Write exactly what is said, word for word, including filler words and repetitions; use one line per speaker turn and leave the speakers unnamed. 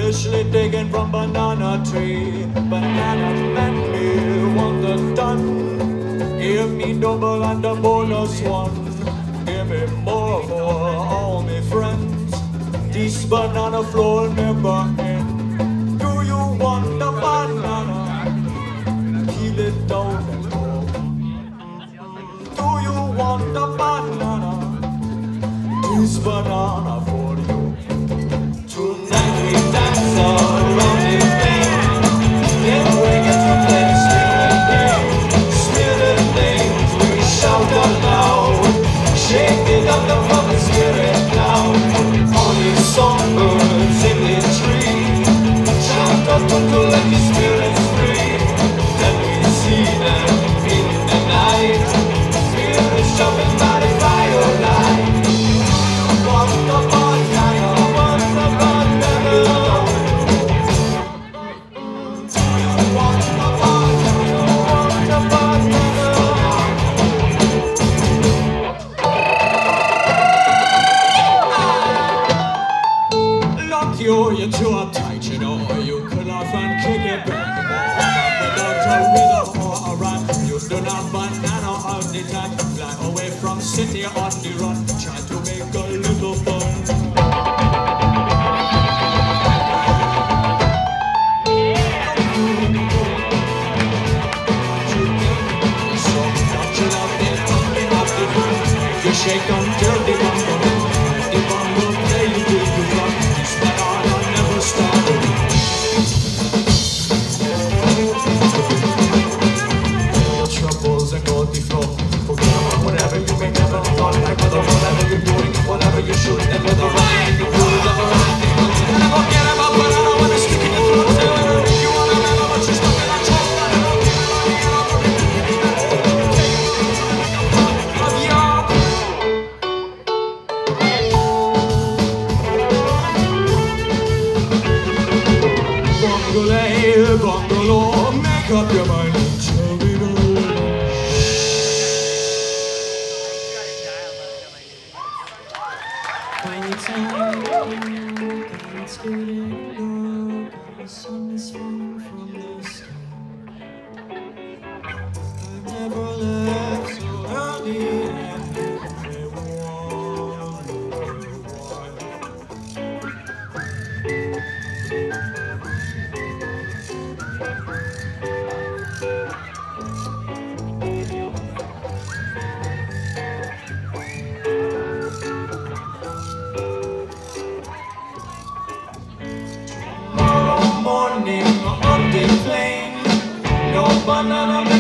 freshly taken from banana tree. Banana man me want the done. Give me double and a bonus one. Give me more for all my friends. This banana floor never end. Do you want the banana? Peel it down and go. Do you want the banana? This banana for you. Tonight we dance around the bend. Then we get to play the spirit game. Spirit names we shout aloud. Shake it up the public spirit now. All these songbirds in the tree shout up to let the spirits free. Then we see them in the night. Spirits jumping by the firelight. Want the banana, want the banana. Do you want the banana, want the banana? Lock you, you're too uptight, you know. You could laugh and kick it back. But don't tell me the more around. You do not banana all the time. Fly away from city on the run. Try to make a little fun. So don't you love it? Open up the room. You shake until the bumble. The bumble play you till you run. This banana never stop. Your troubles and go the flow. Forget about whatever you may never thought. Like whether whatever you're doing is whatever you should. And whether right you do is ever right. And forget about banana when it's sticking your throat. Say whatever you wanna remember, but you're stuck in that trap. Bungalow, bungalow, make up your mind and tell me no. When you tell me that it's getting dark, the sun is falling from the sky. I never left so early, and you may wonder why. Tomorrow morning on the plane, no banana.